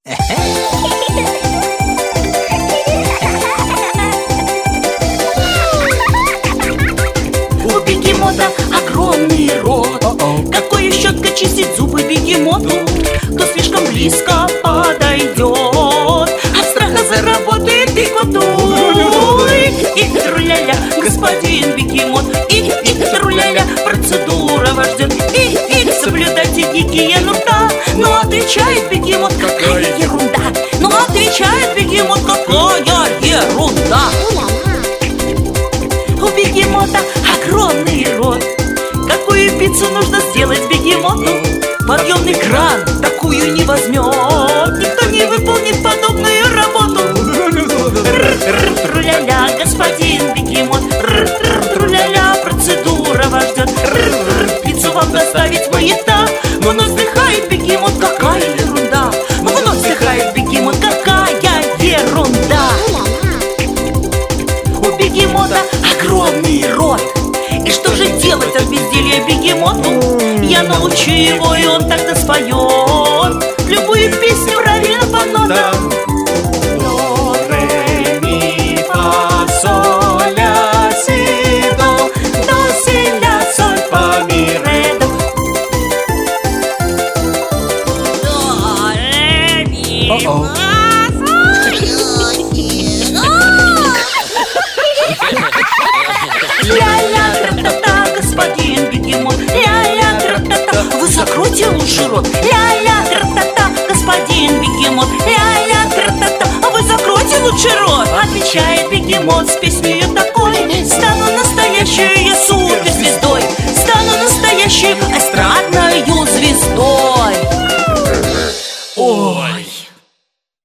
У бегемота огромный рот. Какой щетка чистит зубы бегемоту? Кто слишком близко подойдет, от страха заработает икотой. И труляля, господин бегемот, и труляля, процедура вас ждет. И соблюдайте гигиену рта. Но отвечает бегемот, какая ерунда. Но отвечает бегемот, какая ерунда. У бегемота огромный рот. Какую пиццу нужно сделать бегемоту? Подъемный кран такую не возьмет. Никто не выполнит подобную работу. Труляля, господин бегемот, труляля, процедура вас ждет. Пиццу вам доставить маята. Вновь вздыхает бегемот, какая ерунда. Вновь вздыхает бегемот, какая ерунда. У бегемота огромный рот. И что же делать от безделья бегемоту? Я научу его, и он тогда споет любую песню правильно по нотам. До, ре, ми, фа, соль, ля, си, до, си, ля, соль, фа, ми, ре, до. До, ре, ми, фа, соль, ля-ля, тра-та-та, господин бегемот, ля-ля, тра-та-та. Вы закройте лучше рот. Ля-ля, тра-та-та, господин бегемот, ля-ля, тра-та-та. Вы закройте лучше рот. Отвечает бегемот с песней такой: стану настоящей я супер.